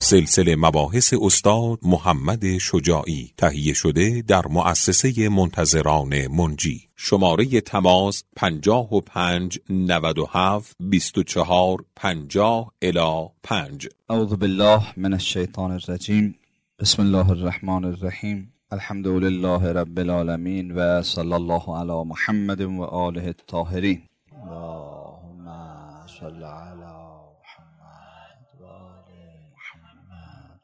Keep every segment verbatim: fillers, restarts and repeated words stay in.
سلسله مباحث استاد محمد شجاعی، تهیه شده در مؤسسه منتظران منجی. شماره تماس پنجاه و پنج نود و هفت بیست و چهار پنجاه الی پنج. اعوذ بالله من الشیطان الرجیم. بسم الله الرحمن الرحیم. الحمد لله رب العالمین و صلی الله علی محمد و آله الطاهرین. اللهم صل علی محمد و آل محمد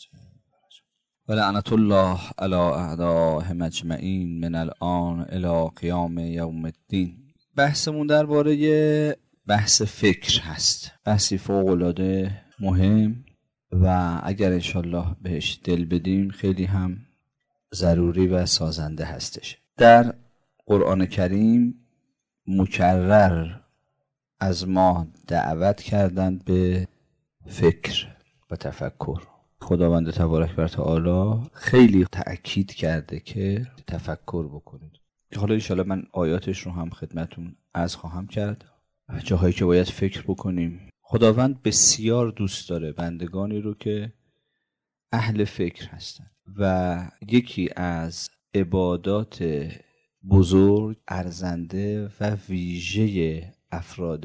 و لعنت الله علی اعدائهم اجمعین من الان الی قیام یوم الدین. بحثمون درباره بحث فکر هست، بحثی فوق‌العاده مهم و اگر انشالله بهش دل بدیم خیلی هم ضروری و سازنده هستش. در قرآن کریم مکرر از ما دعوت کردند به فکر و تفکر. خداوند تبارک و تعالی خیلی تأکید کرده که تفکر بکنید. حالا انشالله من آیاتش رو هم خدمتون عرض خواهم کرد، جاهایی که باید فکر بکنیم. خداوند بسیار دوست داره بندگانی رو که اهل فکر هستند و یکی از عبادات بزرگ، ارزنده و ویژه افراد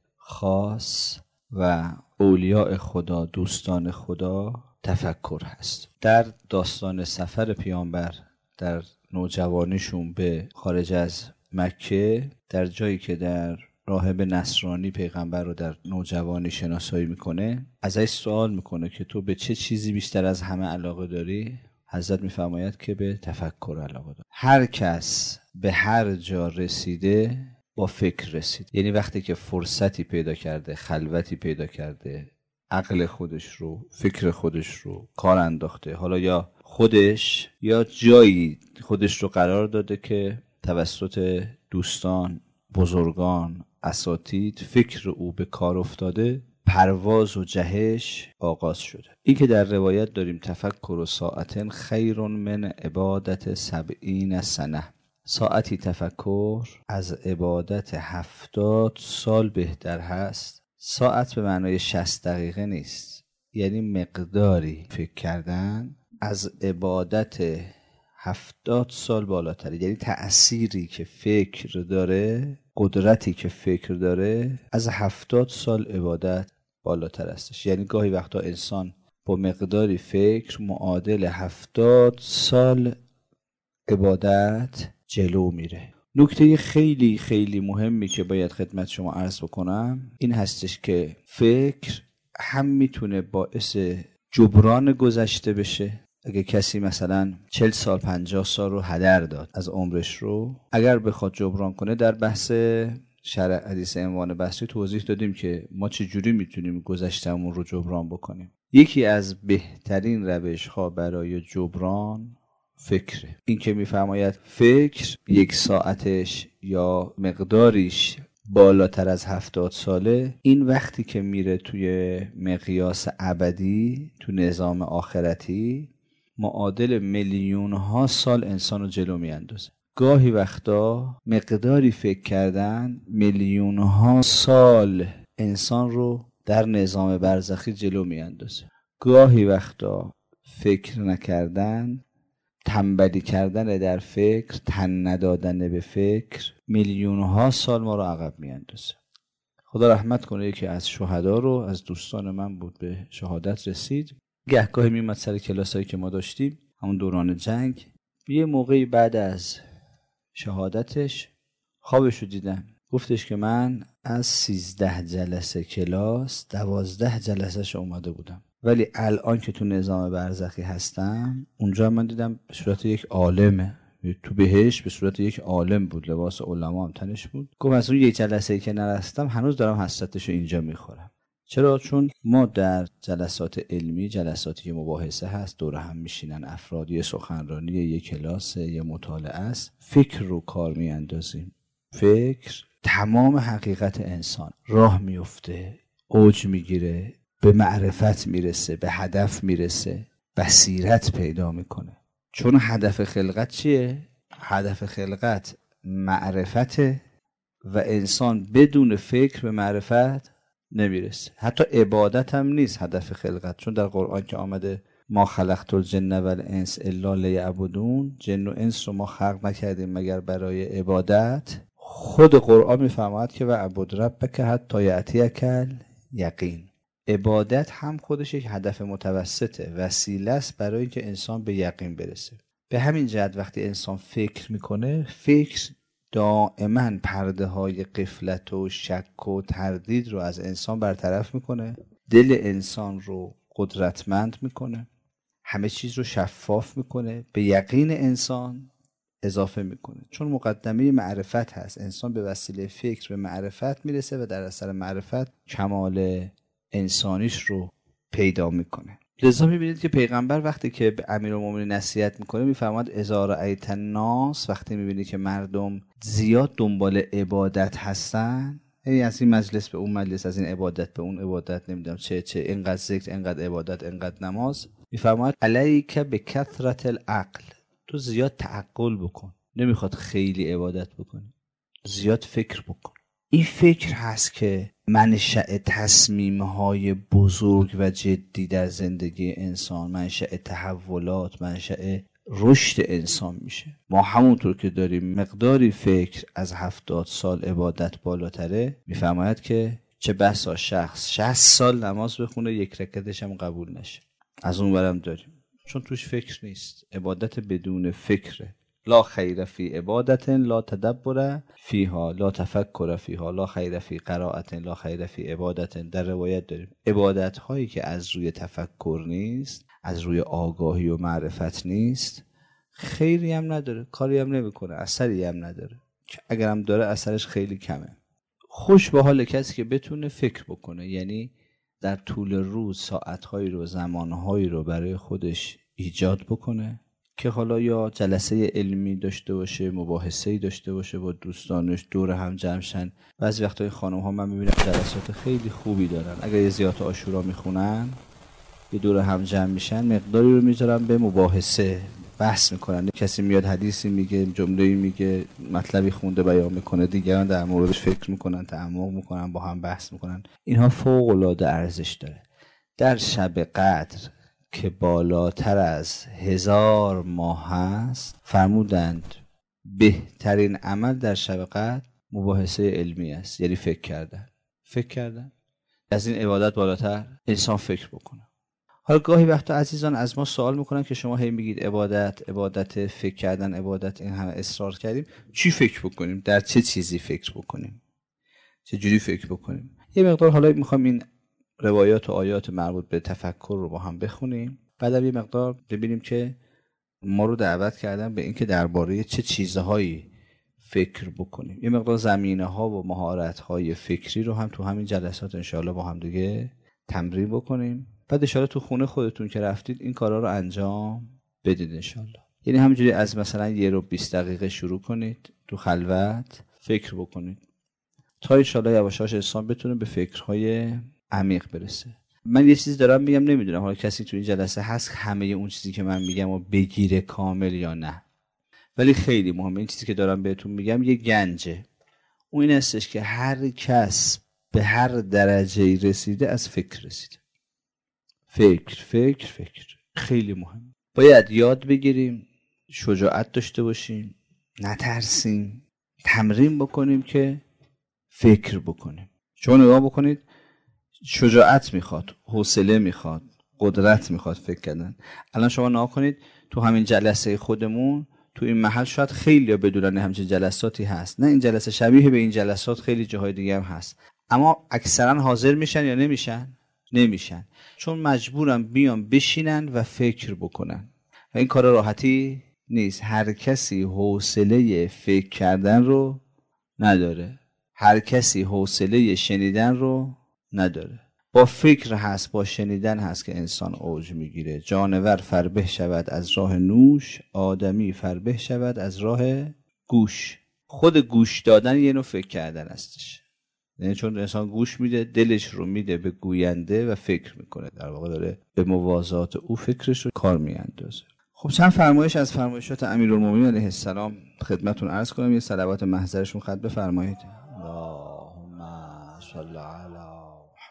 خاص و اولیاء خدا، دوستان خدا، تفکر هست. در داستان سفر پیامبر در نوجوانیشون به خارج از مکه، در جایی که در راهب نصرانی پیغمبر رو در نوجوانی شناسایی میکنه، ازش سوال میکنه که تو به چه چیزی بیشتر از همه علاقه داری؟ حضرت میفرماید که به تفکر علاقه داره. هر کس به هر جا رسیده با فکر رسید، یعنی وقتی که فرصتی پیدا کرده، خلوتی پیدا کرده، عقل خودش رو، فکر خودش رو کار انداخته، حالا یا خودش یا جایی خودش رو قرار داده که توسط دوستان، بزرگان، اساتید فکر او به کار افتاده، پرواز و جهش آغاز شده. این که در روایت داریم تفکر و ساعتن خیر من عبادت سبعین سنه، ساعتی تفکر از عبادت هفتاد سال بهتر هست. ساعت به معنای شصت دقیقه نیست، یعنی مقداری فکر کردن از عبادت هفتاد سال بالاتره. یعنی تأثیری که فکر داره، قدرتی که فکر داره، از هفتاد سال عبادت بالاتر هستش. یعنی گاهی وقتا انسان با مقداری فکر معادل هفتاد سال عبادت جلو میره. نکته خیلی خیلی مهمی که باید خدمت شما عرض بکنم این هستش که فکر هم میتونه باعث جبران گذشته بشه. اگه کسی مثلا چهل سال پنجاه سال رو هدر داد از عمرش رو، اگر بخواد جبران کنه، در بحث شرع حدیث عنوان بحثی توضیح دادیم که ما چجوری میتونیم گذشته‌مون رو جبران بکنیم. یکی از بهترین روش‌ها برای جبران فکره. این که میفرماید فکر یک ساعتش یا مقداریش بالاتر از هفتاد ساله، این وقتی که میره توی مقیاس ابدی، تو نظام آخرتی، معادل میلیون ها سال انسان رو جلو میاندازه. گاهی وقتا مقداری فکر کردن میلیون ها سال انسان رو در نظام برزخی جلو میاندازه. گاهی وقتا فکر نکردن، تنبلی کردن در فکر، تن ندادن به فکر، میلیون ها سال ما رو عقب میاندازه. خدا رحمت کنه که از شهدا رو، از دوستان من بود، به شهادت رسید. گهگاهی میومد سر کلاسایی که ما داشتیم همون دوران جنگ، یه موقعی بعد از شهادتش خوابشو دیدم، گفتش که من از سیزده جلسه کلاس دوازده جلسهش اومده بودم، ولی الان که تو نظام برزخی هستم، اونجا من دیدم به صورت یک عالمه، تو بهش به صورت یک عالم بود، لباس علما هم تنش بود. گفت از اون یک جلسه‌ای که نرستم هنوز دارم حسرتشو اینجا میخورم. چرا؟ چون ما در جلسات علمی، جلساتی که مباحثه هست، دور هم میشینن افراد، یه سخنرانی، یه کلاس، یه مطالعه است، فکر رو کار میاندازیم. فکر تمام حقیقت انسان راه میفته، اوج میگیره، به معرفت میرسه، به هدف میرسه، بصیرت پیدا میکنه. چون هدف خلقت چیه؟ هدف خلقت معرفته و انسان بدون فکر به معرفت نمیرسه. حتی عبادت هم نیست هدف خلقت، چون در قرآن که آمده ما خلقت الجن و الانس الا لیعبدون، جن و انس رو ما خلق نکردیم مگر برای عبادت. خود قرآن میفرماید که و عبد ربک حتی یأتیک الیقین. عبادت هم خودش یک هدف متوسطه، وسیله است برای اینکه انسان به یقین برسه. به همین جهت وقتی انسان فکر میکنه، فکر دائما پرده های غفلت و شک و تردید رو از انسان برطرف میکنه، دل انسان رو قدرتمند میکنه، همه چیز رو شفاف میکنه، به یقین انسان اضافه میکنه. چون مقدمه معرفت هست، انسان به وسیله فکر به معرفت میرسه و در اثر معرفت کمال انسانیش رو پیدا میکنه. لذا میبینید که پیغمبر وقتی که به امیرالمومنین نصیحت میکنه میفرماد اذا رأیت الناس، وقتی میبینی که مردم زیاد دنبال عبادت هستن، یعنی از این مجلس به اون مجلس، از این عبادت به اون عبادت، نمیدونم چه چه، اینقدر ذکر، اینقدر عبادت، اینقدر نماز، میفرماد علیک بکثرة العقل، تو زیاد تعقل بکن. نمیخواد خیلی عبادت بکنی، زیاد فکر بکن. این فکر هست که منشأ تصمیم‌های بزرگ و جدی در زندگی انسان، منشأ تحولات، منشأ رشد انسان میشه. ما همونطور که داریم مقداری فکر از هفتاد سال عبادت بالاتره، میفرماید که چه بسا شخص شصت سال نماز بخونه یک رکعتش هم قبول نشه. از اون برم داریم، چون توش فکر نیست. عبادت بدون فکره. لا خیر فی عبادت لا تدبر فیها لا تفکر فیها لا خیر فی قرائت لا خیر فی عبادت. در روایت داریم عبادت هایی که از روی تفکر نیست، از روی آگاهی و معرفت نیست، خیری هم نداره، کاری هم نمیکنه، اثری هم نداره، اگرم داره اثرش خیلی کمه. خوش به حال کسی که بتونه فکر بکنه، یعنی در طول روز ساعتهایی رو، زمانهایی رو برای خودش ایجاد بکنه که حالا یا جلسه علمی داشته باشه، مباحثه‌ای داشته باشه با دوستانش، دور هم جمع شن. بعضی وقتای خانم ها من میبینم جلسات خیلی خوبی دارن، اگر یه زیارت عاشورا میخونن، یه دور هم جمع میشن، مقداری رو میذارن به مباحثه، بحث میکنن. کسی میاد حدیثی میگه، جمله‌ای میگه، مطلبی خونده بیان میکنه، دیگران در موردش فکر میکنن، تعمق میکنن، با هم بحث میکنن. اینها فوق العاده ارزش داره. در شب قدر که بالاتر از هزار ماه هست، فرمودند بهترین عمل در شب قدر مباحثه علمی است، یعنی فکر کردن. فکر کردن از این عبادت بالاتر انسان فکر بکنه. حالا گاهی وقتا عزیزان از ما سوال میکنن که شما هی میگید عبادت عبادت فکر کردن عبادت، این همه اصرار کردیم، چی فکر بکنیم؟ در چه چیزی فکر بکنیم؟ چه جوری فکر بکنیم؟ یه مقدار حالا میخوام این روایات و آیات مربوط به تفکر رو با هم بخونیم، بعدم یه مقدار ببینیم که ما رو دعوت کردن به این که درباره چه چیزهایی فکر بکنیم. یه مقدار زمینه ها و مهارت های فکری رو هم تو همین جلسات انشاءالله با هم دیگه تمرین بکنیم. بعد انشاءالله تو خونه خودتون که رفتید این کارا رو انجام بدید انشاءالله. یعنی همینجوری از مثلا یه رو بیست دقیقه شروع کنید تو خلوت فکر بکنید تا انشاءالله یواشاش انسان بتونه به فکرهای عمیق برسه. من یه چیزی دارم میگم، نمیدونم حالا کسی تو این جلسه هست همه اون چیزی که من میگم و بگیره کامل یا نه، ولی خیلی مهمه. این چیزی که دارم بهتون میگم یه گنجه. اون این هستش که هر کس به هر درجه‌ای رسیده از فکر رسیده. فکر فکر فکر خیلی مهم. باید یاد بگیریم، شجاعت داشته باشیم، نترسیم، تمرین بکنیم که فکر بکنیم. شما نگاه بکنید، شجاعت میخواد، حوصله میخواد، قدرت میخواد فکر کردن. الان شما نگاه کنید تو همین جلسه خودمون تو این محل شاید خیلی بدونن همچین جلساتی هست، نه این جلسه شبیه به این جلسات خیلی جاهای دیگه هم هست، اما اکثرا حاضر میشن یا نمیشن؟ نمیشن، چون مجبورن بیان بشینن و فکر بکنن و این کار راحتی نیست. هر کسی حوصله فکر کردن رو نداره، هر کسی حوصله شنیدن رو نداره. با فکر هست، با شنیدن هست که انسان اوج میگیره. جانور فربه شود از راه نوش، آدمی فربه شود از راه گوش. خود گوش دادن یه نوع فکر کردن هستش، یعنی چون انسان گوش میده دلش رو میده به گوینده و فکر میکنه، در واقع داره به موازات او فکرش رو کار میاندازه. خب چند فرمایش از فرمایشات امیرالمومنین علیه السلام خدمتتون عرض کنم، یه صلوات محضرشون خط بفرمایید. اللهم صل علی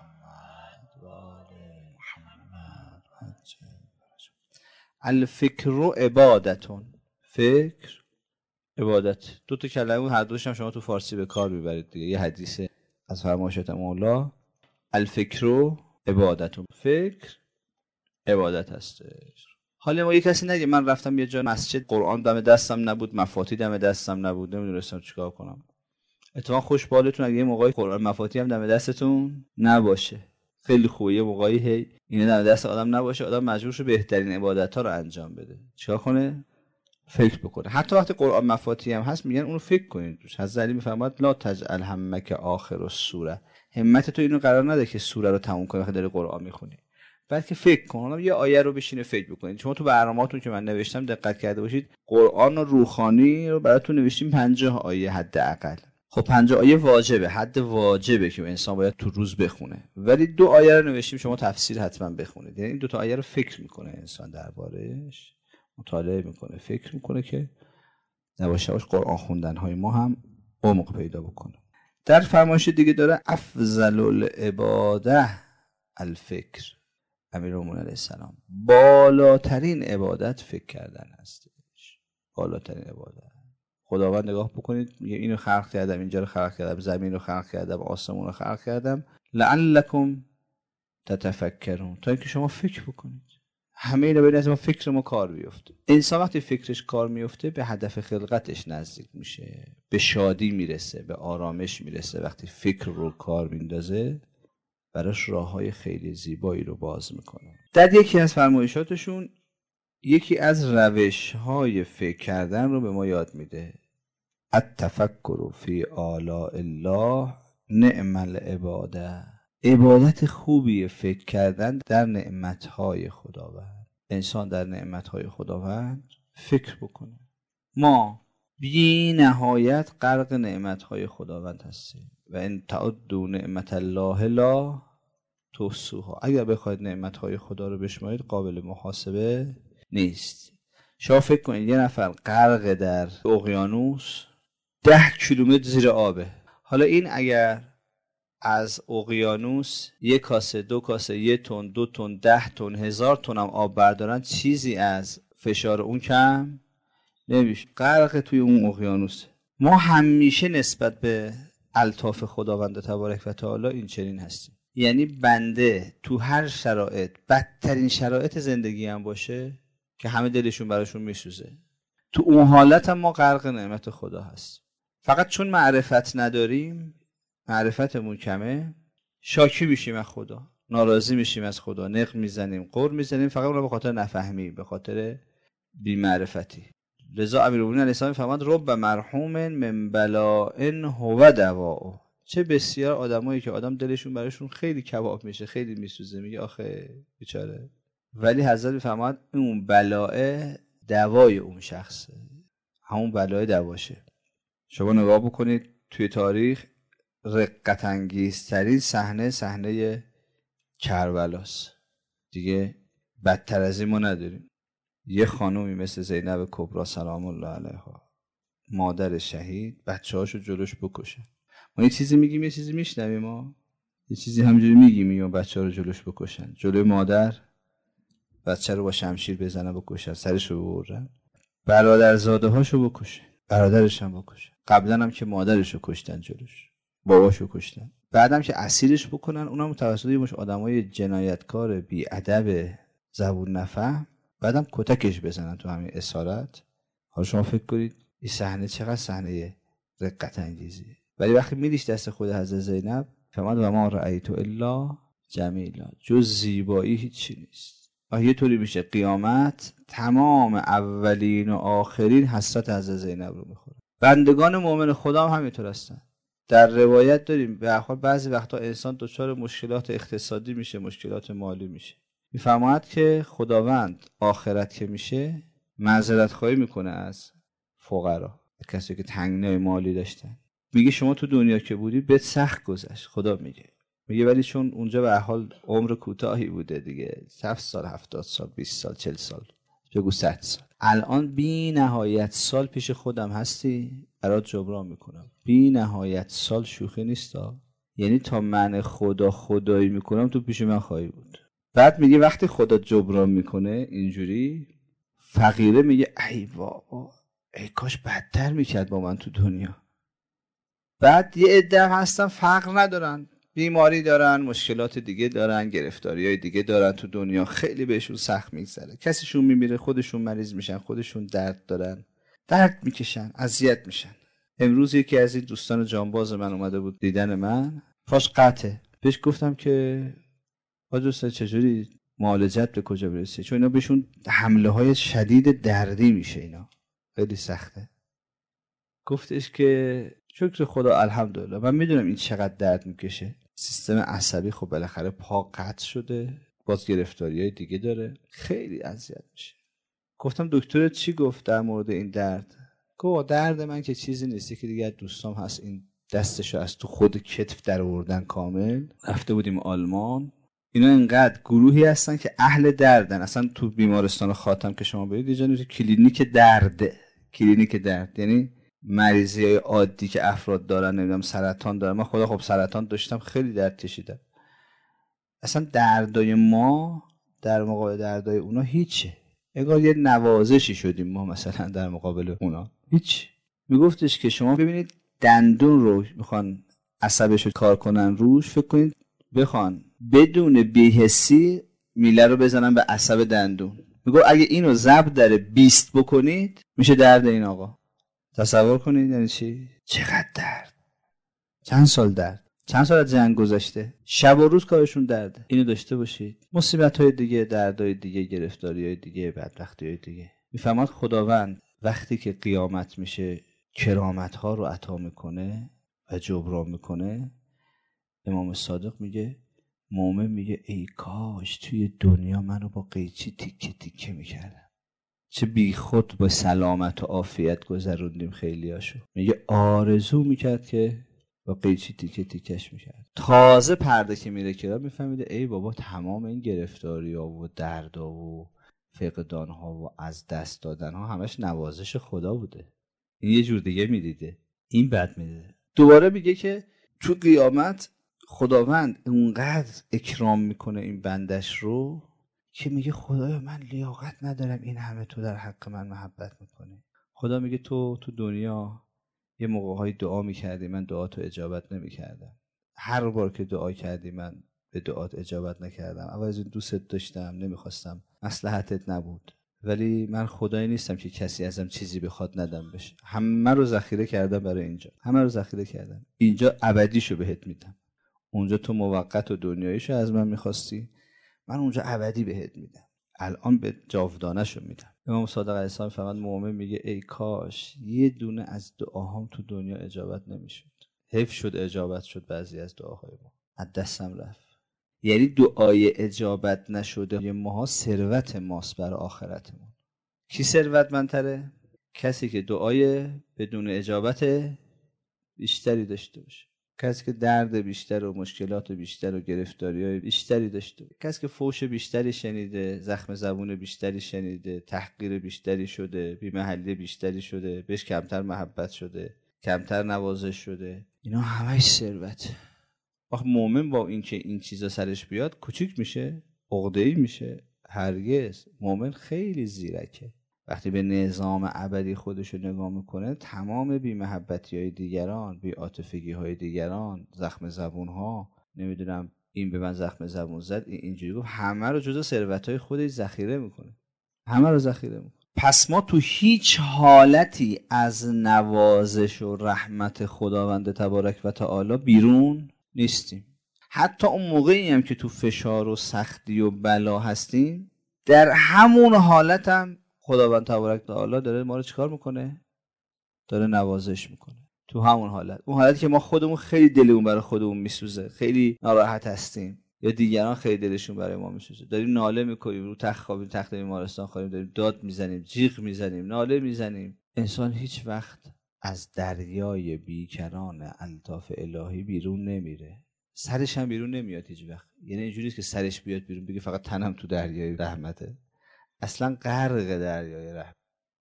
الفکر عبادتون، فکر عبادت، دو تا کلمه هر دوش هم شما تو فارسی به کار میبرید دیگه. یه حدیث از فرمایشات مولا الفکر عبادتون، فکر عبادت هستش. حالا ما یه کسی نگه من رفتم یه جا مسجد قرآن دم دستم نبود، مفاتیح دم دستم نبود، نمیدونستم چیکار کنم. اتفاقا خوشبالتون اگه یه موقعی قرآن مفاتیح هم دم دستتون نباشه، خیلی خوبه. یه موقعی هی اینا دم دست آدم نباشه، آدم مجبور شه بهترین عبادت‌ها رو انجام بده. چیکار کنه؟ فکر بکنه. حتی وقتی قرآن مفاتیح هم هست میگن اونو فکر کنید توش. حضرت علی میفرماد لا تجعل همک آخر السوره، همت تو اینو قرار نده که سوره رو تموم کنی وقتی داری قرآن میخونی، بلکه فکر کن. یه آیه رو بشینه فکر بکنید. شما تو برنامه‌تون که من نوشتم دقت کرده باشید، قرآن و روحانی رو براتون نوشتیم پنجاه آیه حداقل. خب پنجاه آیه واجبه، حد واجبه که انسان باید تو روز بخونه، ولی دو آیه رو نوشتیم شما تفسیر حتما بخونید. یعنی این دو تا آیه رو فکر میکنه انسان درباره‌اش، مطالعه میکنه، فکر میکنه که یواش یواش قرآن خوندن های ما هم عمق پیدا بکنه. در فرمایش دیگه داره افضل العباده الفکر، امیرالمومنین علیه السلام، بالاترین عبادت فکر کردن هستش. بالاترین عبادت. خداوند نگاه بکنید میگه اینو خلق کردم، اینجا رو خلق کردم، زمین رو خلق کردم، آسمون رو خلق کردم لعلکم تتفکرون، تا اینکه شما فکر بکنید. همه اینا باید از ما فکر ما کار بیفته. انسان وقتی فکرش کار میفته به هدف خلقتش نزدیک میشه، به شادی میرسه، به آرامش میرسه. وقتی فکر رو کار میندازه براش راههای خیلی زیبایی رو باز میکنه. در یکی از فرمایشاتشون یکی از روش‌های فکر کردن رو به ما یاد میده. التفکر فی آلاء الله نعم العباده، عبادت خوبی فکر کردن در نعمتهای خداوند. انسان در نعمتهای خداوند فکر بکنه. ما بی نهایت غرق نعمتهای خداوند هستیم و ان تعدوا نعمت الله لا تحصوها، اگر بخواید نعمتهای خدا رو بشمارید قابل محاسبه نیست. شما فکر کنید یه نفر غرق در اقیانوس ده کیلومتر زیر آبه. حالا این اگر از اقیانوس یک کاسه، دو کاسه، یک تن، دو تن، ده تن، هزار تن هم آب بردارن، چیزی از فشار اون کم نمیشه. غرق توی اون اقیانوس. ما همیشه نسبت به الطاف خداوند تبارک و تعالی این چنین هستیم. یعنی بنده تو هر شرایط، بدترین شرایط زندگی هم باشه که همه دلشون براشون میسوزه، تو اون حالت هم ما غرق نعمت خدا هست. فقط چون معرفت نداریم، معرفتمون کمه، شاکی میشیم از خدا، ناراضی میشیم از خدا، نق میزنیم، قر میزنیم، فقط اون به خاطر نفهمی، به خاطر بی‌معرفتی. لذا امیرالمومنین علیه السلام فرمود رب مرحوم من بلاء هو دواء. چه بسیار آدمایی که آدم دلشون براشون خیلی کباب میشه، خیلی میسوزه، میگه آخه بیچاره، ولی حضرت میفرماد اون بلاء دوای اون شخصه، همون بلاء دواشه. شما نگاه بکنید توی تاریخ رقت انگیزترین صحنه صحنه کربلاست دیگه. بدتر از این ما نداریم. یه خانومی مثل زینب کبرا سلام الله علیها، مادر شهید، بچه‌هاشو جلوش بکشه. ما یه چیزی میگیم یه چیزی میشنویم، ما یه چیزی همینجوری میگیم یا بچه‌ها رو جلوش بکشن، جلوی مادر بچه رو با شمشیر بزنه بکشن، سرشو ببرن، برادرزاده هاشو بکشه، برادرش هم بکشه. قبلا هم که مادرشو کشتن جلوش، باباشو کشتن، بعدم که اسیرش بکنن، اونم توسط یه مش آدمای جنایتکار بی ادب زبون نفهم، بعدم کتکش بزنن تو همین اسارت. حالا شما فکر کنید این صحنه چقدر صحنه رقت انگیزیه. ولی وقتی میدیش دست خود حضرت زینب، فرمود و ما رأیت الا جمیلا، جز زیبایی هیچی نیست. و یه طوری میشه قیامت تمام اولین و آخرین حسرت حضرت زینب رو میخوره. بندگان مؤمن خدا هم همینطور هستن. در روایت داریم به هر حال بعضی وقتا انسان دچار مشکلات اقتصادی میشه، مشکلات مالی میشه، میفرماید که خداوند آخرت که میشه معذرت خواهی میکنه از فقرا، کسی که تنگنای مالی داشتن. میگه شما تو دنیا که بودی بهت سخت گذشت، خدا میگه میگه ولی چون اونجا به هر حال عمر کوتاهی بوده دیگه، هفت سال، هفتاد سال، بیست سال، چهل سال، بگو صد سال، الان بی نهایت سال پیش خودم هستی، برات جبران میکنم. بی نهایت سال شوخی نیستا. یعنی تا من خدا خدایی میکنم تو پیش من خواهی بود. بعد میگه وقتی خدا جبران میکنه اینجوری، فقیره میگه ای بابا ای کاش بدتر میکرد با من تو دنیا. بعد یه عده هستن فقر ندارن، بیماری دارن، مشکلات دیگه دارن، گرفتاری های دیگه دارن تو دنیا، خیلی بهشون سخت میگذره، کسیشون میمیره، خودشون مریض میشن، خودشون درد دارن، درد میکشن، اذیت میشن. امروز یکی از این دوستان جانباز من اومده بود دیدن من، پاش قطعه. بهش گفتم که آقا دوست چجوری معالجت به کجا برسه، چون اینا بهشون حمله های شدید دردی میشه، اینا خیلی سخته. گفتش که شکر خدا الحمدلله من میدونم این چقدر درد میکشه، سیستم عصبی خب بالاخره پا قطع شده، باز گرفتاری های دیگه داره، خیلی اذیت میشه. گفتم دکترت چی گفت در مورد این درد؟ گفت درد من که چیزی نیستی که دیگه دوستام هست این دستشو از تو خود کتف در آوردن کامل. رفته بودیم آلمان، اینا اینقدر گروهی هستن که اهل دردن. اصلا تو بیمارستان خاتم که شما برید اینجا کلینیک درد، کلینیک درد یعنی مریضی های عادی که افراد دارن، نمیدونم سرطان دارن، من خدا خب سرطان داشتم خیلی درد کشیدم، اصلا دردای ما در مقابل دردای اونا هیچه، انگار یه نوازشی شدیم ما مثلا در مقابل اونا، هیچ. میگفتش که شما ببینید دندون رو میخوان عصبشو کار کنن روش، فکر کنید بخوان بدون بی‌حسی میله رو بزنن به عصب دندون، میگه اگه اینو ضرب در بیست بکنید میشه درد این آقا. تصور کنید یعنی چی؟ چقدر درد، چند سال درد، چند سال از جنگ گذشته، شب و روز کارشون درده. اینو داشته باشید. مصیبت‌های دیگه، دردهای دیگه، گرفتاری‌های دیگه، بدبختی‌های دیگه. میفهمد خداوند وقتی که قیامت میشه کرامت‌ها رو عطا میکنه و جبران میکنه. امام صادق میگه، مومن میگه ای کاش توی دنیا منو با قیچی تیکه تیکه میکردم، چه بی خود با سلامت و عافیت گذروندیم خیلیاشو. میگه آرزو میکرد که با قیچی تیکه تیکش میکرد. تازه پرده که میره کرا میفهمیده ای بابا تمام این گرفتاری ها و درد ها و فقدان ها و از دست دادن ها همش نوازش خدا بوده. این یه جور دیگه میدیده، این بد میدیده. دوباره میگه که تو قیامت خداوند اونقدر اکرام میکنه این بندش رو که میگه خدایا من لیاقت ندارم این همه تو در حق من محبت میکنی. خدا میگه تو تو دنیا یه موقع‌های دعا میکردی من دعاتو اجابت نمیکردم، هر بار که دعا کردی من به دعات اجابت نکردم، اول از این دوستت داشتم نمیخواستم، مصلحتت نبود، ولی من خدایی نیستم که کسی ازم چیزی بخواد ندم بشه، همه رو ذخیره کردم برای اینجا، همه رو ذخیره کردم، اینجا ابدیشو بهت میدم، اونجا تو موقت و دنیاییشو از من میخواستی، من اونجا ابدی بهت میدم، الان به جاودانه‌شو میدم. امام صادق علیه السلام فقط مومن میگه ای کاش یه دونه از دعاهام تو دنیا اجابت نمیشد، حیف شد اجابت شد بعضی از دعاهای ما از دستم رفت. یعنی دعای اجابت نشده ماها ثروت ماست برای آخرتمون. کی ثروتمندتره؟ کسی که دعای بدون اجابت بیشتری داشته باشه، کسی که درد بیشتر و مشکلات بیشتر و گرفتاری‌های بیشتری داشته، کسی که فوش بیشتری شنیده، زخم زبون بیشتری شنیده، تحقیر بیشتری شده، بی‌محلی بیشتری شده، بهش کمتر محبت شده، کمتر نوازش شده، اینا همش ثروت. آخه مؤمن با این که این چیزا سرش بیاد کوچیک میشه، عقده‌ای میشه؟ هرگز. مؤمن خیلی زیرکه. وقتی به نظام ابدی خودش رو نگاه میکنه، تمام بی‌محبتی های دیگران، بی‌عاطفگی های دیگران، زخم زبون ها، نمیدونم این به من زخم زبون زد، این اینجوری گفت، همه رو جزو ثروت های خودش ذخیره میکنه، همه رو ذخیره میکنه. پس ما تو هیچ حالتی از نوازش و رحمت خداوند تبارک و تعالی بیرون نیستیم. حتی اون موقعی هم که تو فشار و سختی و بلا هستیم، در همون حالت هم خداوند تبارک و تعالی داره ما رو چیکار میکنه؟ داره نوازش میکنه. تو همون حالت، اون حالتی که ما خودمون خیلی دلمون برای خودمون میسوزه، خیلی ناراحت هستیم، یا دیگران خیلی دلشون برای ما میسوزه، داریم ناله میکنیم، رو تخت خوابیم، تخت بیمارستان خوابیم، داریم داد میزنیم، جیغ میزنیم، ناله میزنیم. انسان هیچ وقت از دریای بیکران الطاف الهی بیرون نمیره، سرش هم بیرون نمیاد هیچ وقت. یعنی اینجوریه که سرش بیاد بیرون بگه فقط تنم تو دریای رحمته، اصلا غرق دریای رحمت.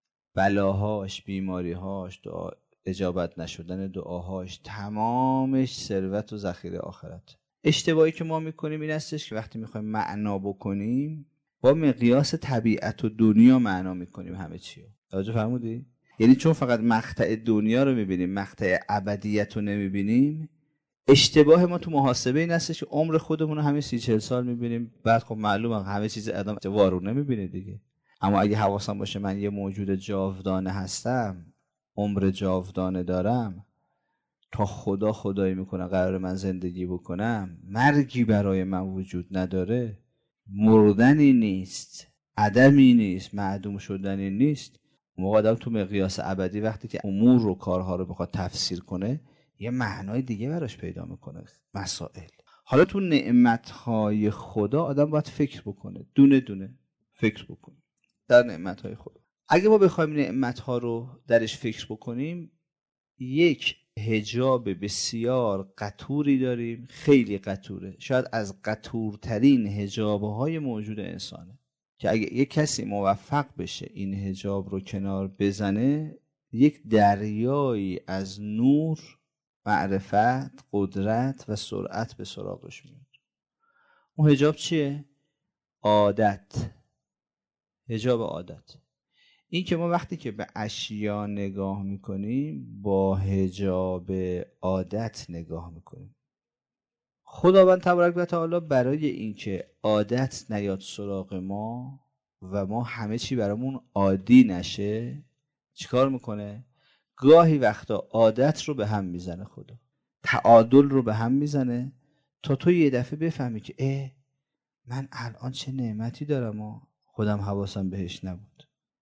بلاهاش، بیماریهاش، دعا اجابت نشدن دعاهاش، تمامش ثروت و ذخیره آخرت. اشتباهی که ما میکنیم این هستش که وقتی میخوایم معنا بکنیم با مقیاس طبیعت و دنیا معنا میکنیم همه چی رو. توجه فرمودی؟ یعنی چون فقط مقطع دنیا رو میبینیم، مقطع ابدیت رو نمیبینیم، اشتباه ما تو محاسبه این هستش که عمر خودمون رو همین سی چهل سال میبینیم، بعد خب معلومه همه چیز آدم وارونه میبینه دیگه. اما اگه حواسم باشه من یه موجود جاودانه هستم، عمر جاودانه دارم، تا خدا خدایی میکنه قرار من زندگی بکنم، مرگی برای من وجود نداره، مردنی نیست، عدمی نیست، معدوم شدنی نیست، موقع آدم تو مقیاس ابدی وقتی که امور و کارها رو بخواد تفسیر کنه یه معنای دیگه براش پیدا میکنه مسائل. حالا تو نعمتهای خدا آدم باید فکر بکنه، دونه دونه فکر بکنه در نعمتهای خدا. اگه ما بخوایم نعمتها رو درش فکر بکنیم، یک حجاب بسیار قطوری داریم، خیلی قطوره، شاید از قطورترین حجابهای موجود انسانه که اگه یک کسی موفق بشه این حجاب رو کنار بزنه، یک دریایی از نور، معرفت، قدرت و سرعت به سراغش میاد. اون حجاب چیه؟ عادت. حجاب عادت. این که ما وقتی که به اشیا نگاه میکنیم با حجاب عادت نگاه میکنیم. خداوند تبارک و تعالی برای اینکه عادت نیاد سراغ ما و ما همه چی برامون عادی نشه چیکار میکنه؟ گاهی وقتا عادت رو به هم میزنه، خدا تعادل رو به هم میزنه تا تو یه دفعه بفهمی که اه من الان چه نعمتی دارم و خودم حواسم بهش نبود.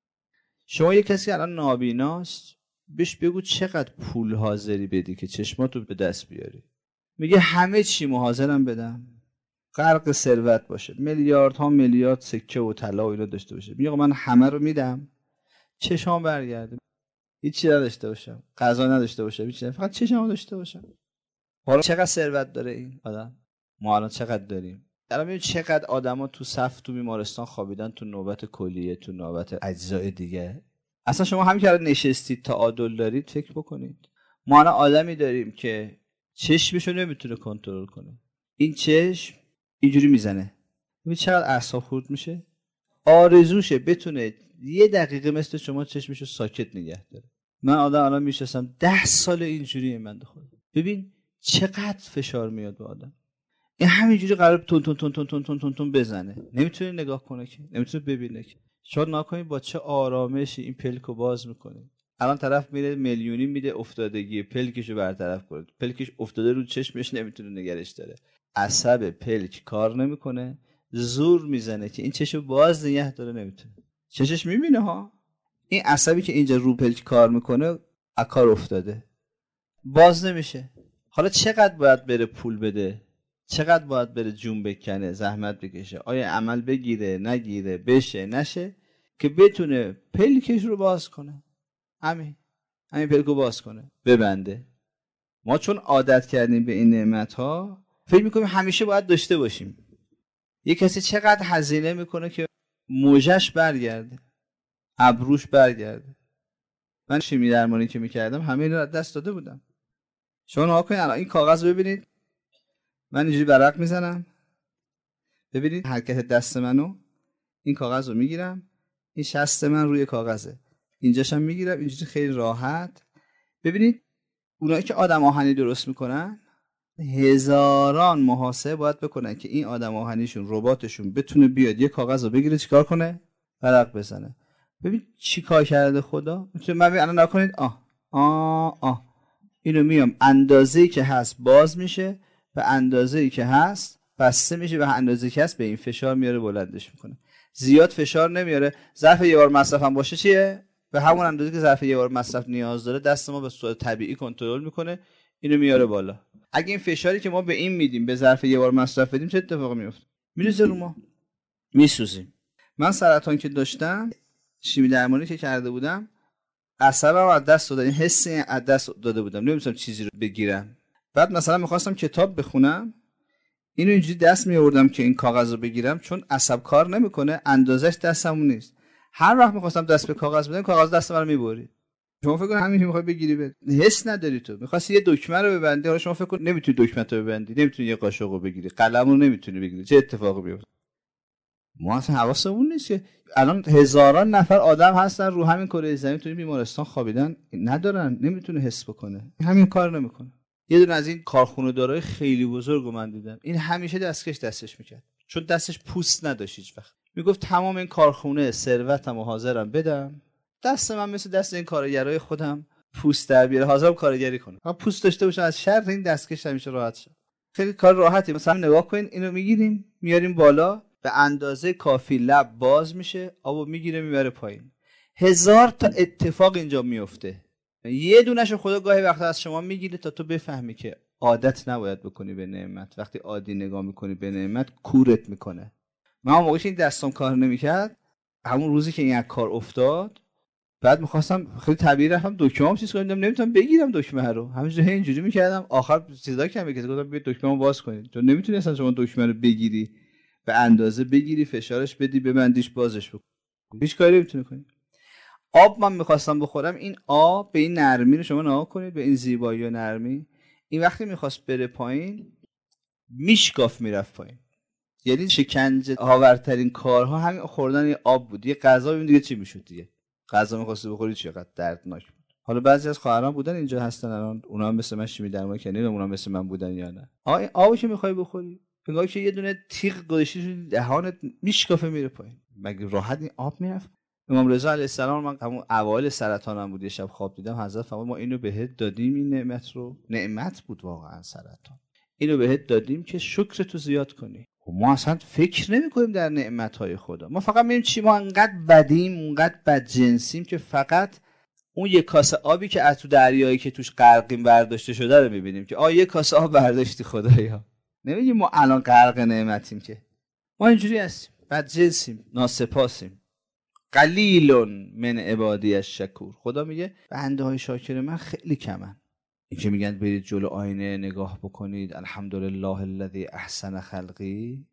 شما یه کسی الان نابیناست، بهش بگو چقدر پول حاضری بدی که چشماتو به دست بیاری، میگه همه چی حاضرم بدم، غرق ثروت باشه، میلیاردها میلیارد سکه و طلا و اینا داشته باشه، میگه من همه رو میدم چشام برگرده، هیچی نداشته باشم، غذا نداشته باشم، هیچی، فقط چشمو داشته باشم. حالا چقدر ثروت داره این آدم؟ ما الان چقدر داریم؟ الان ببین چقدر آدما تو صف تو بیمارستان خوابیدن، تو نوبت کلیه، تو نوبت اجزای دیگه. اصلا شما همین که نشستید تعادل دارید فکر بکنید. ما الان آدمی داریم که چشمشو نمیتونه کنترل کنه، این چشم اینجوری میزنه، ببین چقدر اعصاب خورد میشه. آرزوشه بتونه یه دقیقه مثل شما چشمشو ساکت نگه داره. من آدم الان میشستم ده سال اینجوریه، من خودم ببین چقدر فشار میاد به آدم. این همینجوری قرار تون تون تون تون تون تون تون تون بزنه، نمیتونه نگاه کنه که، نمیتونه ببینه که. شاید ناکنید با چه آرامشی این پلکو باز میکنه. الان طرف میره میلیونی میده افتادگی پلکشو برطرف کنه، پلکش افتاده رو چشمش نمیتونه نگرش داره، عصب پلک کار نمیکنه، زور میزنه که این چشو باز نگه داره، نمیتونه. چشش میبینه ها، این عصبی که اینجا رو پلک کار میکنه اکار افتاده، باز نمیشه. حالا چقدر باید بره پول بده، چقدر باید بره جون بکنه، زحمت بکشه، آیا عمل بگیره نگیره، بشه نشه، که بتونه پلکش رو باز کنه. همین همین پلکو باز کنه، ببنده. ما چون عادت کردیم به این نعمت ها فکر میکنیم همیشه باید داشته باشیم. یه کسی چقدر هزینه میکنه که موجش برگرده، ابروش برگرده. من شیمی درمانی که میکردم همه اینا رو دست داده بودم. شما نگاه کنید الان این کاغذ رو ببینید، من اینجوری برق میزنم، ببینید حرکت دست منو، این کاغذ رو میگیرم، این شست من روی کاغذه، اینجاشم میگیرم اینجوری خیلی راحت. ببینید اونایی که آدم آهنی درست میکنن هزاران محاسبه باید بکنن که این آدم آهنیشون، رباتشون بتونه بیاد یه کاغذ رو بگیره چیکار کنه؟ برق بزنه. ببین چی کار کرده خدا. میتونه من الان نکنید آه آه آه اینو میام اندازه‌ای که هست باز میشه، به اندازه‌ای که هست بسته میشه، به اندازه‌ای که هست به این فشار میاره بلندش میکنه. زیاد فشار نمیاره. ظرف یه بار مصرف هم باشه چیه؟ به همون اندازه که ظرف یه بار مصرف نیاز داره دست ما به صورت طبیعی کنترل میکنه، اینو میاره بالا. اگه این فشاری که ما به این میدیم به ظرف یه بار مصرف بدیم چه اتفاقی میفته؟ میریزه رو ما، میسوزیم. من سرطان که داشتم، شیمی درمانی که کرده بودم، عصبم از دست دادم، این حس از دست داده بودم، نمی‌تونستم چیزی رو بگیرم. بعد مثلا می‌خواستم کتاب بخونم، اینو اینجوری دست می‌آوردم که این کاغذ رو بگیرم، چون عصب کار نمی‌کنه، اندازش دستمون نیست. هر وقت می‌خواستم دست به کاغذ بدم، کاغذ دست منو می‌برید. شما فکر کن همین میخوای بگیری به حس نداری، تو می‌خواستی یه دکمه رو ببندی، حالا شما فکر کن نمیتونی دکمه رو ببندی، نمیتونی یه قاشق رو بگیری، قلم رو نمیتونی بگیری، چه اتفاقی بیفته؟ ما اصلا حواسمون نیست که الان هزاران نفر آدم هستن رو همین کره زمین توی بیمارستان خوابیدن، ندارن، نمیتونه حس بکنه، همین کار نمیکنه. یه دونه از این کارخونه دارای خیلی بزرگو من دیدم، این همیشه دستکش دستش میکرد چون دستش پوست نداشت هیچ وقت. میگفت تمام این کارخونه ثروتمو حاضرم بدم، دست من مثل دست این کارگرای خودم پوست در بیاره، حاضرم کارگری کنم، من پوست داشته باشم از شر این دستکش همیشه راحت شم. خیلی کار راحتی. مثلا نگاه کنین، اینو میگیریم میاریم بالا، به اندازه کافی لب باز میشه، آبو میگیره میبره پایین. هزار تا اتفاق اینجا میفته، یه دونهشو خدا گاهی وقتا از شما میگیره تا تو بفهمی که عادت نباید بکنی به نعمت. وقتی عادی نگاه میکنی به نعمت کورت میکنه. من اون موقعی این دستم کار نمیکرد، همون روزی که این کار افتاد، بعد میخواستم خیلی طبیعی رفتم دکمه‌ام چیز کنم، نمیتونم بگیرم دکمه رو، همینجوری اینجوری میکردم، آخر صدا کردم که گفتم بیا دکمه‌مو باز کنید. تو نمیتونی اصلا شما دکمه رو بگیری به اندازه بگیری، فشارش بدی، ببندیش، بازش بکنی، هیچ کاری نمیتونی کنی. آب من میخواستم بخورم، این آب به این نرمی رو شما نگاه کنید، به این زیبایی و نرمی، این وقتی میخواست بره پایین میشکاف میرفت پایین. یعنی شکنجه آورترین کارها همین خوردن آب بود. یه غذا ببین دیگه چی میشد، دیگه غذا می‌خواستی بخوری چقدر دردناک بود. حالا بعضی از خواهران بودن اینجا هستن الان، اونا هم مثل من شیمی درمان کنن، اونا هم مثل من بودن یا نه. آ این آبی که می‌خوای بخوری انگار که یه دونه تیغ گذاشتی تو دهانت میشکافه میره پایین. مگه راحت این آب میرفت؟ امام رضا علیه السلام، من همون اوایل سرطانم بود، یه شب خواب دیدم حضرت فرمود ما اینو بهت دادیم، این نعمت رو، نعمت بود واقعا سرطان، اینو بهت دادیم که شکر تو زیاد کنی. ما اصلا فکر نمی کنیم در نعمت‌های خدا، ما فقط می‌بینیم چی، ما انقدر بدیم، انقدر بدجنسیم که فقط اون یک کاسه آبی که از تو دریایی که توش غرقیم برداشته شده رو می‌بینیم که آ یک کاسه آب برداشتی خدایا. نمیگیم ما الان غرق نعمتیم، که ما اینجوری هستیم، بدجنسیم، ناسپاسیم. قلیل من عبادی الشکور. خدا میگه بنده‌های شاکر من خیلی کمن. این که میگن برید جلو آینه نگاه بکنید، الحمدلله الذی احسن خلقی،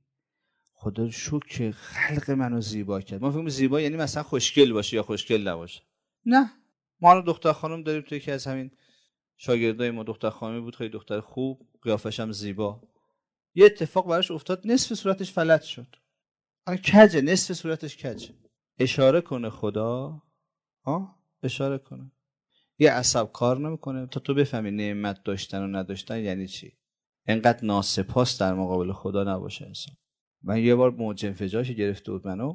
خدا شکر خلق منو زیبا کرد. ما فهمیم زیبا یعنی مثلا خوشگل باشه یا خوشگل نباشه، نه. ما رو دختر خانم داریم، توی که از همین شاگردای ما دختر خانمی بود، خیلی دختر خوب، قیافش هم زیبا. یه اتفاق براش افتاد، نصف صورتش فلج شد، آن کجه، نصف صورتش کجه. اشاره کنه خدا، ها اشاره کنه، یه عصب کار نمیکنه تا تو بفهمی نعمت داشتن و نداشتن یعنی چی. انقدر ناسپاس در مقابل خدا نباشه انسان. من یه بار موج انفجارش گرفته بود منو،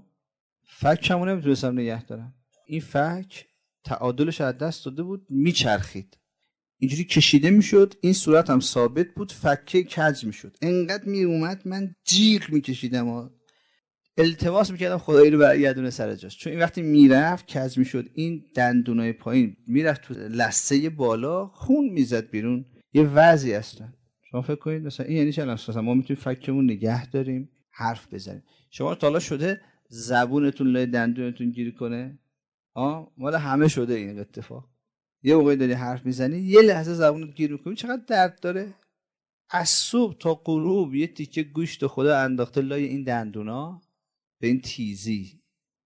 فکمو نمیتونستم نگه دارم، این فک تعادلش از دست داده بود، میچرخید، اینجوری کشیده میشد، این صورتم ثابت بود، فکه کج میشد، انقدر میومد من جیغ میکشیدم و التماس میکردم خدایی رو برگردونه سر جاش، چون این وقتی میرفت کج میشد، این دندونای پایین میرفت تو لثه بالا، خون میزد بیرون، یه وضعی هستن. شما فکر کنید مثلا این یعنی چه الان ما میتونیم فکمون نگه داریم، حرف بزنیم. شما تا حالا شده زبونتون لای دندونتون گیر کنه؟ ها مال همه شده این اتفاق. یه موقعی داری حرف میزنی یه لحظه زبونت گیر میکنه، چقدر درد داره. از صبح تا غروب یه تیکه گوشت خدا انداخته لای این دندونا به این تیزی.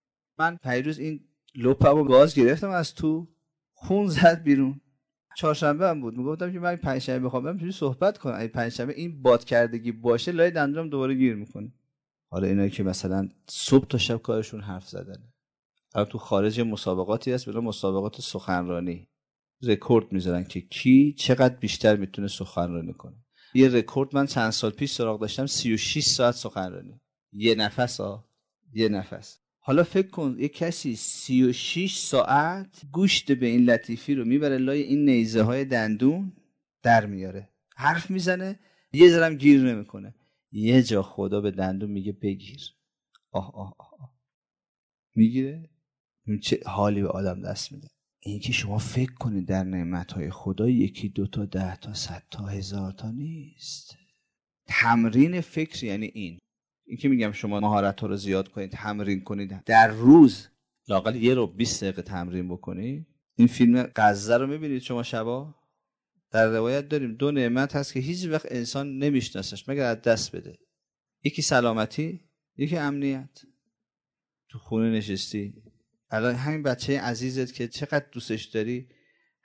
من پیروز این لپمو باز گرفتم از تو، خون زد بیرون. چهارشنبه هم بود، میگفتم که من پنجشنبه بخوام برم توی صحبت کنم، این پنجشنبه این باد کردگی باشه لای دندونم دوباره گیر میکنه. حالا اینایی که مثلا صبح تا شب کارشون حرف زدنه. الان تو خارج مسابقاتی هست، بلا مسابقات سخنرانی، رکورد میذارن که کی چقدر بیشتر میتونه سخنرانی کنه. یه رکورد من چند سال پیش سراغ داشتم، سی و شش ساعت سخنرانی، یه نفس ها یه نفس. حالا فکر کن یه کسی سی و شش ساعت گوشت به این لطیفی رو میبره لای این نیزه های دندون در میاره، حرف میزنه، یه ذرم گیر نمیکنه. یه جا خدا به دندون میگه بگیر، آه آه آه, آه. میگیره. چه حالی به آدم دست میده. این که شما فکر کنید در نعمتهای خدا یکی دو تا ده تا صد تا هزار تا نیست. تمرین فکر یعنی این این که میگم شما مهارت ها رو زیاد کنید، تمرین کنید، در روز لااقل یه رو بیست دقیقه تمرین بکنید. این فیلم غزه رو میبینید شما شبا، در روایت داریم دو نعمت هست که هیچ وقت انسان نمیشناسش مگر از دست بده. یکی سلامتی، یکی امنیت. تو خونه نشستی، الان همین بچه عزیزت که چقدر دوستش داری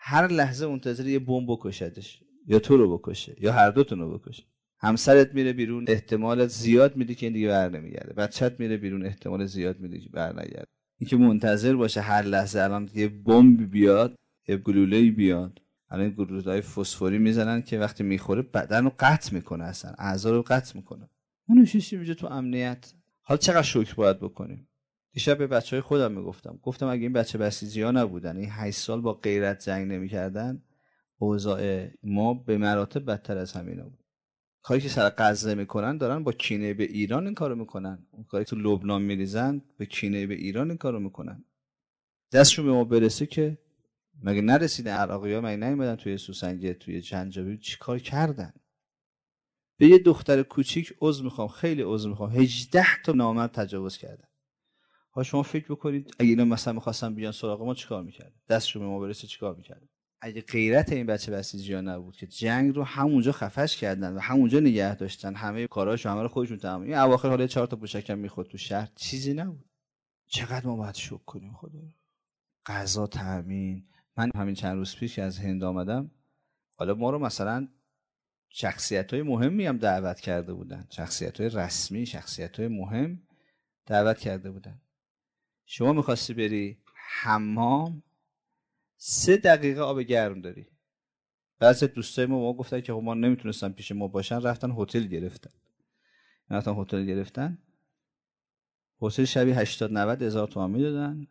هر لحظه منتظر یه بمب بکشدش، یا تو رو بکشه یا هر دوتون رو بکشه. همسرت میره بیرون، احتمال زیاد میده که این دیگه بر نمیگرده. بچت میره بیرون، احتمال زیاد میده که بر نگرده. اینکه منتظر باشه هر لحظه الان یه بمب بیاد، یه گلوله‌ای بیاد. الان گلوله‌های فسفوری میزنن که وقتی میخوره بدن رو قطع میکنه، اصلا اعضا رو قطع میکنه. اون نشستی میگه تو امنیت. حالا چقدر شکر باید بکنیم. دیشب به بچهای خودم میگفتم، گفتم اگه این بچه بسیجی‌ها نبودن، این هشت سال با غیرت جنگ نمیکردن، اوضاع ما به مراتب بدتر از همینا بود. کاری که سر غزه میکنن دارن با کینه به ایران این کارو میکنن. اون کاری تو لبنان میریزن به کینه به ایران این کارو میکنن. دستشون به ما برسه که مگه نرسیدن عراقی‌ها، مگه نیومدن توی سوسنگه، توی جنجبیل چیکار کردن؟ به یه دختر کوچیک عذر میخوام، خیلی عذر میخوام، هجده تا نامرد تجاوز کردن. ها شما فکر بکنید اگه اینا مثلا می‌خواستن بیان سراغ ما چیکار می‌کردن؟ دستشون به ما برسه چیکار می‌کردن؟ اگه غیرت این بچه بسیجی‌ها نبود که جنگ رو همونجا خفش کردن و همونجا نگه داشتن، همه کاراشو همه رو خودشون تمام. این اواخر حالا چهار تا پوشکم می‌خورد تو شهر، چیزی نبود. چقدر ما باید شکر کنیم خدا رو. غذا تامین. من همین چند روز پیش از هند آمدم، حالا ما رو مثلا شخصیت‌های مهمی هم دعوت کرده بودن، شخصیت‌های رسمی، شخصیت‌های مهم دعوت کرده بودن. شما می‌خواستی بری حمام، سه دقیقه آب گرم داری. بعضی دوستای ما ما گفتن که ما نمیتونستن پیش ما باشن، رفتن هتل گرفتن. رفتن هتل گرفتن. هتل شبی هشتاد نود هزار تومان میدادن.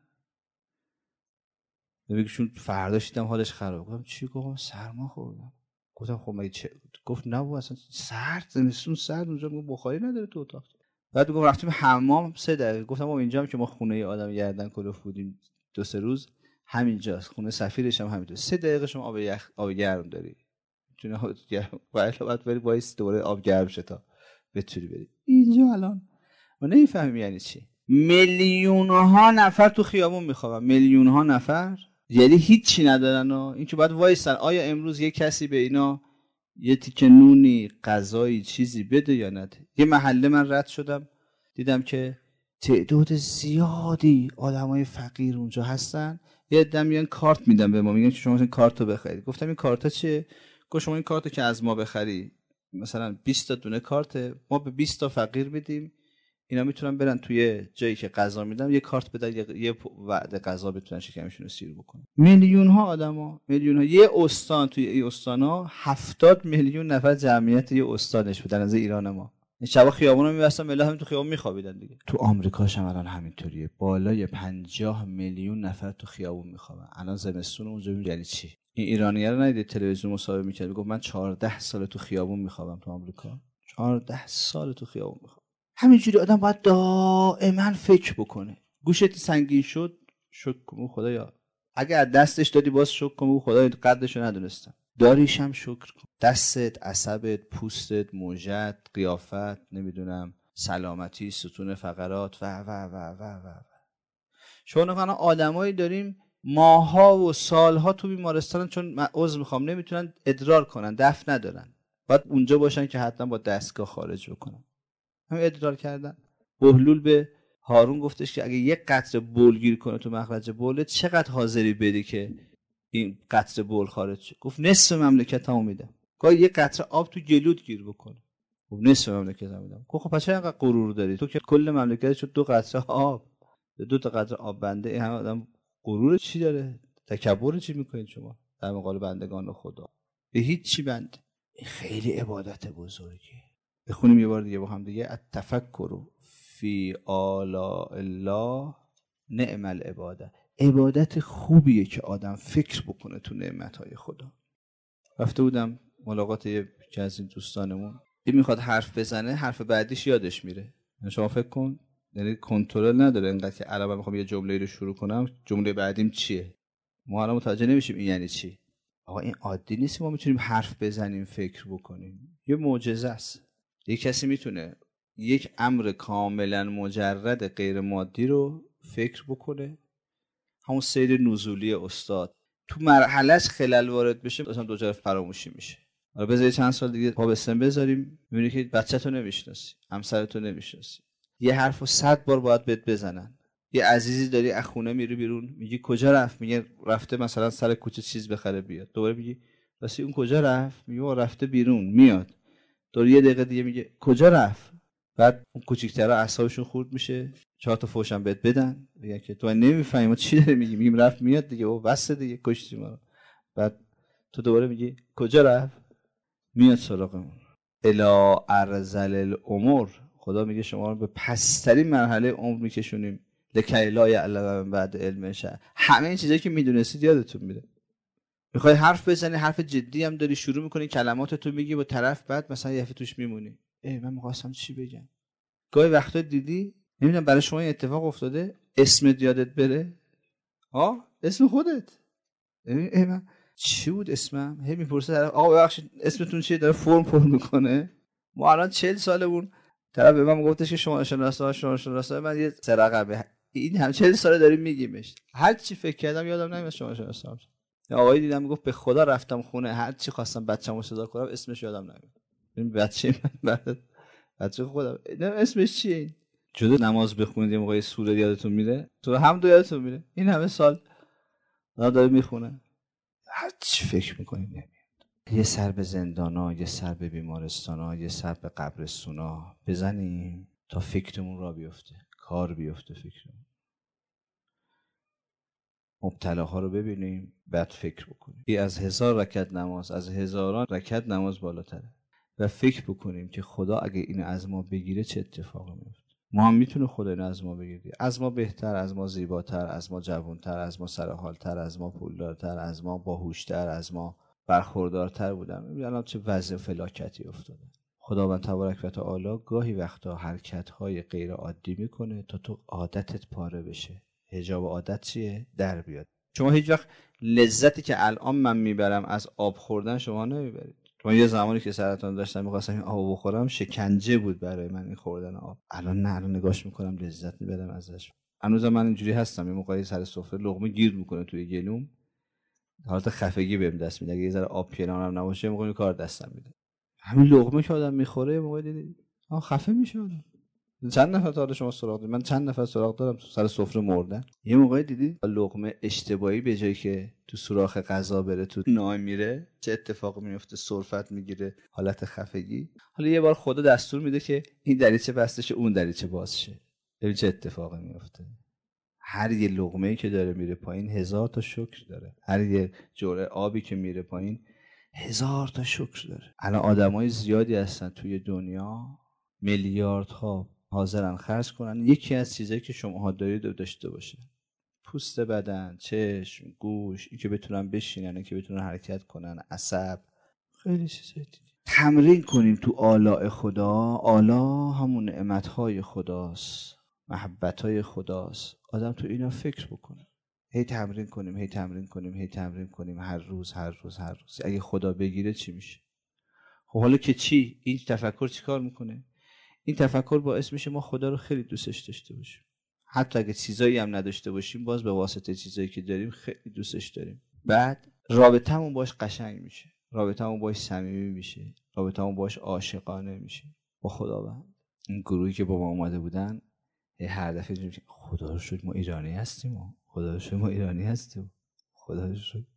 میگشون فرداش دیدم حالش خراب. گفتم چی؟ گفتم سرما خوردم. گفتم خب مگه چه؟ گفت نه بابا اصلا سرد، زمستون سرد، اونجا بخاری نداره تو اتاق. بعد گفت رفتیم حمام سه دقیقه. گفتم ما اینجام که ما خونه ای آدم گردن کلوف بودیم دو سه روز، همینجاست، خونه سفیرش هم همینطور. سه دقیقه شما آب یخ آب گرم داری، میتونی آب گرم باید بعد بری وایس دوباره آب گرم شه تا بتونی بری. اینجا الان ما نمیفهمیم یعنی چی. میلیون ها نفر تو خیابون میخوابن، میلیون ها نفر، یعنی هیچی ندارن. و این که باید وایسن آیا امروز یه کسی به اینا یه تیکه نونی، غذایی، چیزی بده یا نده. یه محله من رد شدم دیدم که تعداد زیادی آدمای فقیر اونجا هستن. یه عده میان کارت میدن به ما، میگن که شما این کارتو بخرید. گفتم این کارت چیه؟ گفت شما این کارتو که از ما بخری مثلا بیست تا دونه کارت، ما به بیست تا فقیر بدیم، اینا میتونن برن توی جایی که غذا میدن یه کارت بدن، یه وعده غذا بتونن شکمشون رو سیر بکنن. میلیون ها آدما، میلیون ها. یه استان توی این استانا هفتاد میلیون نفر جمعیت یه استانش بودن از ایران ما. این شبا خیابونا میبستن، ملت همین تو خیابون میخوابیدن دیگه. تو آمریکاش هم الان همینطوریه، بالای پنجاه میلیون نفر تو خیابون میخوابن. الان زمستون اونجا یعنی چی؟ این ایرانی‌ها رو ندید تلویزیون مصاحبه میکرد، میگفت من چهارده سال تو خیابون میخوابم تو آمریکا. چهارده سال تو خیابون میخوابم. همینجوری آدم باید دائما فکر بکنه. گوشت سنگین شد، شکر کن خدایا. اگه از دستش دادی باز شکر کن خدایا قدرشو ندونستم. داریش هم شکر کن. دستت، عصبت، پوستت، موجت، قیافت، نمیدونم سلامتی، ستون فقرات و و و و و, و. شما نکنه آدمایی داریم ماها و سالها تو بیمارستان، چون من عضو میخوام نمیتونن ادرار کنن، دفع ندارن، باید اونجا باشن که حتما با دستگاه خارج بکنن. همین ادرار کردن. بهلول به هارون گفتش که اگه یک قطره بول گیر کنه تو مخرج بولت چقدر حاضری بدی که این قطره بول خارج شه؟ گفت نصف مملکتمو میدم. گفت یک قطره آب تو گلوت گیر بکنه، گفت نصف مملکتمو میدم. گفت خب پس چرا انقدر غرور داری؟ تو که کل مملکتت شد دو قطره آب، دو تا قطره آب بنده. این همه آدم غرور چی داره؟ تکبر چی میکنید شما در مقابل بندگان خدا؟ به هیچ چی بند. این خیلی عبادت بزرگی. بخونیم یه بار دیگه با هم دیگه. التفکر فی آلاء الله نعم العباده. عبادت خوبیه که آدم فکر بکنه تو نعمتهای خدا. رفته بودم ملاقات یکی از این دوستانمون، این میخواد حرف بزنه، حرف بعدیش یادش میره. شما فکر کن، یعنی کنترل نداره اینقدر که الان میخوام یه جمله رو شروع کنم، جمله بعدیم چیه؟ ما الان متوجه نمیشیم این یعنی چی. آقا این عادی نیست ما میتونیم حرف بزنیم، فکر بکنیم. یه معجزه است. یک کسی میتونه یک امر کاملا مجرد غیر مادی رو فکر بکنه. همون سیر نزولی استاد تو مرحلهش خلل وارد بشه مثلا دوچار فراموشی میشه. حالا بذاری چند سال دیگه پا به سن بذاریم، میبینی که بچه‌تو نمیشناسی، همسرتو نمیشناسی، یه حرفو صد بار باید بهت بزنن، یه عزیزی داری از خونه میری بیرون، میگی کجا رفت؟ میگه رفته مثلا سر کوچه چیز بخره بیاد. دوباره میگی واسه اون کجا رفت؟ میگه رفته بیرون میاد. دوباره یه دقیقه دیگه میگه کجا رفت؟ بعد اون کوچیک‌ترا اعصابشون خورد میشه، چهار تا فوشم بهت بدن، میگن که تو نمیفهمی ما چی داره میگیم. میگیم رفت میاد دیگه، او بس دیگه کشتی ما. بعد تو دوباره میگی کجا رفت؟ میاد سراغمون. الا ارذل الامور، خدا میگه شما رو به پسترین مرحله عمر میکشونیم لکی لا یعلم بعد علم شیء. همه این چیزایی که میدونستید یادتون میره. میخوای حرف بزنی، حرف جدی هم داری، شروع میکنی کلماتتو میگی با طرف، بعد مثلا یه دفعه توش میمونی. ای من می‌خواستم چی بگم. گاهی وقتا دیدی نمیدونم برای شما این اتفاق افتاده، اسمت یادت بره، ها اسم خودت، ای من چی بود اسمم؟ هی میپرسه طرف آقا ببخشید اسمتون چیه، داره فرم پر میکنه. ما الان چهل سالمون، طرف به من گفتش که شما شناسا شما شناسا من یه سه رقمه، این هم چهل ساله داریم میگیمش. هر چی فکر کردم یادم نمیاد شما شناسا. آقایی دیدم میگفت به خدا رفتم خونه هر چی خواستم بچه‌مو صدا کنم اسمش یادم نمیاد. این بچه من بعد بچه خودم اسمش چیه؟ این جدا نماز بخونید یه موقع سوره یادتون میره، تو هم دو یادتون میره. این همه سال داره داره میخونه، هر چی فکر میکنید نمیاد. یه سر به زندانا، یه سر به بیمارستانا، یه سر به قبرستونا بزنیم تا فکرمون را بیفته، کار بیفته فکرمون. مبتلاها رو ببینیم بعد فکر بکنیم. این از هزار رکعت نماز، از هزاران رکعت نماز بالاتره. و فکر بکنیم که خدا اگه اینو از ما بگیره چه اتفاقی میفته. ما هم میتونه خدا اینو از ما بگیره، از ما بهتر، از ما زیباتر، از ما جوانتر، از ما سرحالتر، از ما پولدارتر، از ما باهوشتر، از ما برخوردارتر بودن. میبینی الان چه وضع فلاکتی افتاده. خداوند تبارک و تعالی گاهی وقتا حرکت‌های غیر عادی میکنه تا تو عادتت پاره بشه. حجاب عادت چیه؟ در بیاد. شما هیچ وقت لذتی که الان من میبرم از آب خوردن شما نمیبرید. من یه زمانی که سرطان داشتم می‌خواستم این آب بخورم، شکنجه بود برای من این خوردن آب. الان نه، الان نگاش میکنم لذت میبرم ازش. هنوز من اینجوری هستم، یه موقعی سر سفره لقمه گیر میکنه توی گلوم، حالت خفگی بهم دست میده. اگه یه ذره آب کنارم نباشه موقعی کار دستم میده. همین لقمه که آدم میخوره موقعی دیدی آ خفه میشه آدم. چند نفر تا شما سراغ دارید؟ من چند نفر سراغ دارم سر سفره مردن. یه موقعی دیدی لقمه اشتباهی به جایی که تو سوراخ غذا بره تو نای میره، چه اتفاقی میفته؟ سرفت میگیره، حالت خفگی. حالا یه بار خدا دستور میده که این دریچه بسته شه، اون دریچه باز شه. ببین چه اتفاقی میفته. هر یه لقمه‌ای که داره میره پایین هزار تا شکر داره. هر یه جرعه آبی که میره پایین هزار تا شکر داره. الان آدمای زیادی هستن توی دنیا، میلیاردها حاضرن خرج کنن یکی از چیزایی که شماها دارید داشته باشه. پوست بدن، چشم، گوش، این که بتونن بشینن، این که بتونن حرکت کنن، عصب، خیلی چیزای دیگه. تمرین کنیم تو آلاء خدا. آلا همون نعمت‌های خداست، محبت‌های خداست. آدم تو اینا فکر بکنه. هی تمرین کنیم، هی تمرین کنیم، هی تمرین کنیم، هر روز هر روز هر روز. اگه خدا بگیره چی میشه؟ خب حالا که چی؟ این تفکر چیکار میکنه؟ این تفکر باعث میشه ما خدا رو خیلی دوستش داشته باشیم. حتی اگه چیزایی هم نداشته باشیم، باز به واسطه چیزایی که داریم خیلی دوستش داریم. بعد رابطمون باش قشنگ میشه، رابطمون باش صمیمی میشه، رابطمون باش عاشقانه میشه با خداوند. این گروهی که با ما اومده بودن هر دفعه میگن خدا رو شکر ما ایرانی هستیم، خدا رو شکر ما ایرانی هستیم، خدا رو شکر.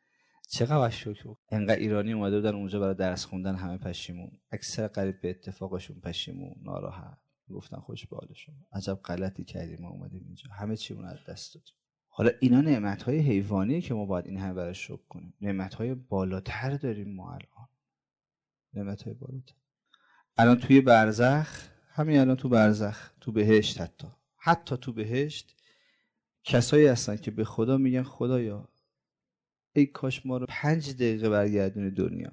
چقدر شکر. انقدر ایرانی اومده بودن اونجا برای درس خوندن، همه پشیمون، اکثر قریب به اتفاقشون پشیمون، ناراحت، گفتن خوش به حالشون. عجب غلطی کردیم ما اومدیم اینجا، همه چیمون از دست دادیم. حالا اینا نعمت‌های حیوانیه که ما باید این همه براش شکر کنیم. نعمت‌های بالاتر داریم ما الان، نعمت‌های بالاتر. الان توی برزخ، همین الان تو برزخ، تو بهشت، حتی حتی تو بهشت کسایی هستن که به خدا میگن خدایا ای کاش ما رو پنج دقیقه برگردونی دنیا.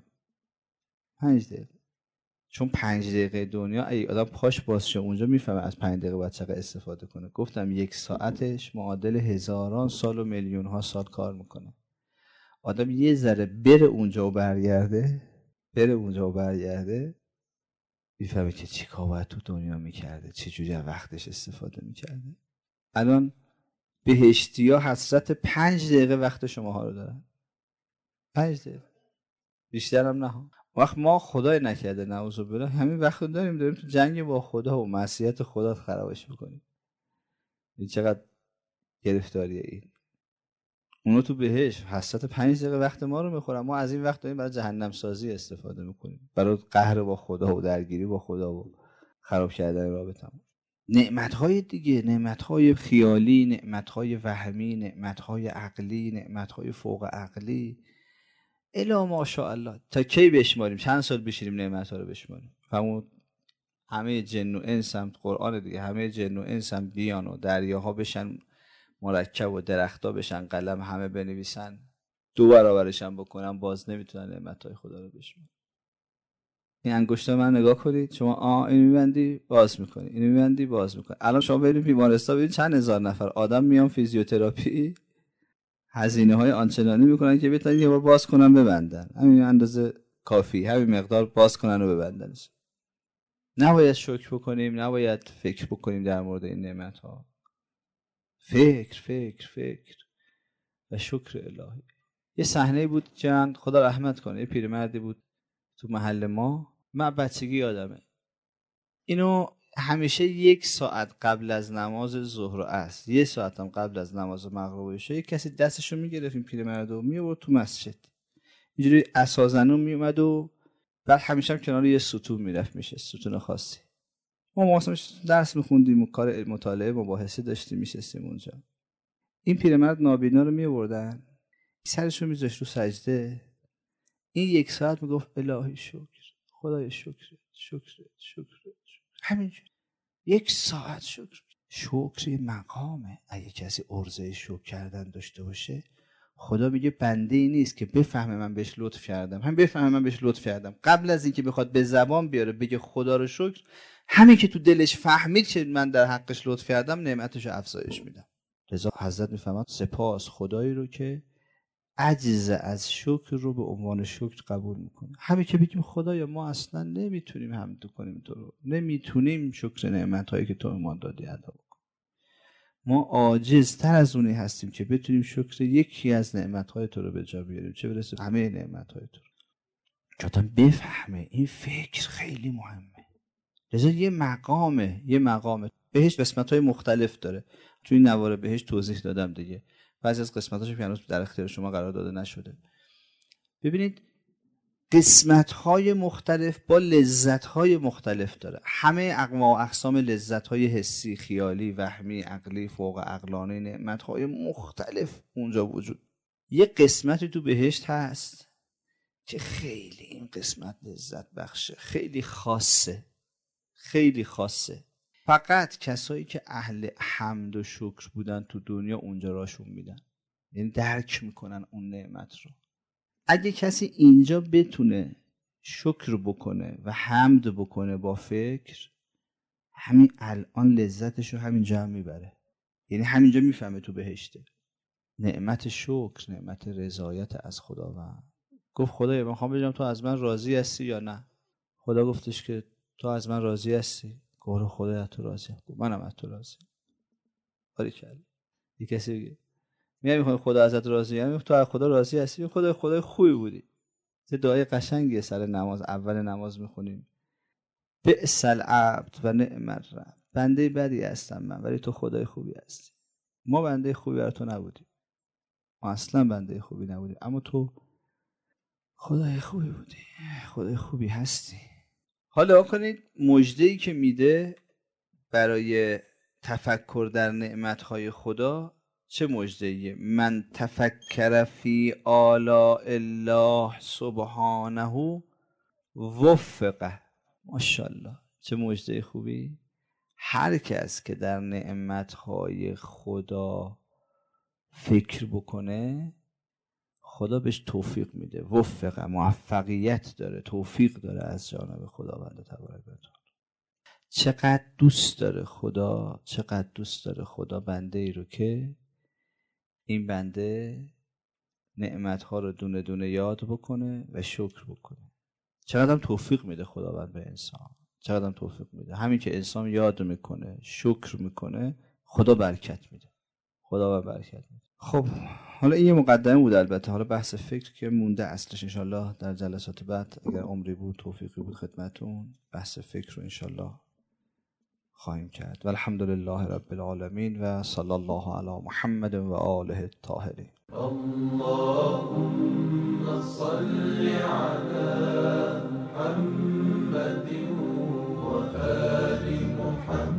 پنج دقیقه. چون پنج دقیقه دنیا ای آدم پاش باز شه اونجا میفهمه از پنج دقیقه باید چقدر استفاده کنه. گفتم یک ساعتش معادل هزاران سال و میلیون ها سال کار میکنه. آدم یه ذره بره اونجا و برگرده، بره اونجا و برگرده میفهمه که چی کار باید تو دنیا میکرده، چه جوری از وقتش استفاده میکرده. الان بهشتی‌ها حسرت پنج دقیقه وقت شماها رو دارن. پنج دقیقه. بیشتر هم نه. وقت ما خدای نکرده نعوذ بالله همین وقت رو داریم داریم تو جنگ با خدا و معصیت خدا خرابش میکنیم. این چقدر گرفتاری این. اونا تو بهشت حسرت پنج دقیقه وقت ما رو میخورن، ما از این وقت داریم برای جهنم سازی استفاده میکنیم، برای قهر با خدا و درگیری با خدا و خراب کردن رابطه. نعمت‌های دیگه، نعمت‌های خیالی، نعمت‌های وهمی، نعمت‌های عقلی، نعمت‌های فوق عقلی، الی ماشاءالله. تا کی بشماریم؟ چند سال بشینیم نعمت‌ها رو بشماریم؟ همون همه جن و انس هم قرآن دیگه، همه جن و انس هم بیان و دریاها بشن مرکب و درخت‌ها بشن قلم، همه بنویسن دو برابرش هم بکنن، باز نمیتونن نعمت‌های خدا رو بشمارن. این انگشتا من نگاه کنید، شما آ اینو میبندی باز میکنی، اینو میبندی باز میکنی. الان شما برید بیمارستان ببینید چند هزار نفر آدم میان فیزیوتراپی، هزینه های آنچنانی میکنن که بتونن یه بار باز کنن ببندن، همین اندازه کافی، همین مقدار باز کنن و ببندن. نباید شکر بکنیم، نباید فکر بکنیم در مورد این نعمت ها. فکر فکر فکر و شکر الهی. یه صحنه بود که خدا رحمت کنه، یه پیرمردی بود تو محل ما، من بچگی یادمه، اینو همیشه یک ساعت قبل از نماز ظهر و عصر، یک ساعت هم قبل از نماز مغرب و عشا، یک کسی دستشو میگرفت این پیرمردو میآورد تو مسجد، اینجوری عصازنون میومد و بعد همیشه هم کنار یه ستون میرفت میشه، ستون خاصی. ما واسه درس میخوندیم و کار مطالعه مباحثه داشتیم، میشستیم اونجا. این پیرمرد نابینا رو میآوردن، سرشو میذاشت رو سجده، این یک ساعت میگفت الهی شکر، خدای شکر شکر شکر، همینجوری یک ساعت شکر. شکر یه مقامه. اگه کسی عرضه شکر کردن داشته باشه، خدا میگه بنده ای نیست که بفهمه من بهش لطف کردم، هم بفهمه من بهش لطف کردم، قبل از اینکه بخواد به زبان بیاره بگه خدا رو شکر، همین که تو دلش فهمید که من در حقش لطف کردم، نعمتشو افزایش میدم. لذا حضرت میفهمد سپاس خدایی رو که عجز از شکر رو به عنوان شکر قبول میکنه. همین که بگیم خدایا ما اصلا نمیتونیم حمد کنیم تو رو، نمیتونیم شکر نعمتایی که تو ما دادی ادا بکنیم، ما عاجزتر از اونی هستیم که بتونیم شکر یکی از نعمتهای تو رو به جا بیاریم، چه برسه همه نعمتهای تو رو. که آدم بفهمه این فکر خیلی مهمه. لذا یه مقامه، یه مقامه. بهش قسمت‌های مختلف داره، توی این نوار بهش توضیح دادم دیگه، بعضی از قسمتاشو که هنوز در اختیار شما قرار داده نشده. ببینید قسمت‌های مختلف با لذت‌های مختلف داره. همه انواع و اقسام لذت‌های حسی، خیالی، وهمی، عقلی، فوق عقلانه، نعمت‌های مختلف اونجا وجود. یه قسمتی تو بهشت هست که خیلی این قسمت لذت بخشه، خیلی خاصه، خیلی خاصه. فقط کسایی که اهل حمد و شکر بودن تو دنیا اونجا راشون میدن، یعنی درک میکنن اون نعمت رو. اگه کسی اینجا بتونه شکر بکنه و حمد بکنه با فکر، همین الان لذتش رو همینجا هم میبره، یعنی همینجا میفهمه تو بهشته. نعمت شکر، نعمت رضایت از خداوند. گفت خدایا من میخوام ببینم تو از من راضی هستی یا نه. خدا گفتش که تو از من راضی هستی. گفت خدایا از تو راضی ام. گفت منم از تو راضی ام. باریکلا. یه کسی میگه میگم میخوام خدا ازت راضی ام، تو از خدا راضی هستی، خدا خدای خوبی بودی. چه دعای قشنگی سر نماز، اول نماز میخونیم. بئس العبد و نعم الرب. بنده بدی هستم من ولی تو خدای خوبی هستی. ما بنده خوبی برای تو نبودیم، ما اصلا بنده خوبی نبودیم، اما تو خدای خوبی بودی، خدای خوبی هستی. حالا کنید مژده‌ای که میده برای تفکر در نعمت‌های خدا چه مژده‌ایه؟ من تفکر فی آلاء الله سبحانه وفقه. ماشاءالله چه مژده خوبی. هر کس که در نعمت‌های خدا فکر بکنه خدا بهش توفیق میده. وفقه، موفقیت داره، توفیق داره از جانب خداوند تبارک و تعالی. چقدر دوست داره خدا، چقدر دوست داره خدا بنده ای رو که این بنده نعمت‌ها رو دونه دونه یاد بکنه و شکر بکنه. چقدر هم توفیق میده خداوند به انسان، چقدر هم توفیق میده. همین که انسان یاد میکنه، شکر میکنه، خدا برکت میده، خدا برکت میده. خب حالا این یه مقدمه بود. البته حالا بحث فکر که مونده اصلش، انشالله در جلسات بعد اگر عمری بود توفیقی بود خدمتون، بحث فکر رو انشالله خواهیم کرد. و الحمدلله رب العالمین و صلی الله علی محمد و آله الطاهرین. اللهم صل على محمد و آل محمد.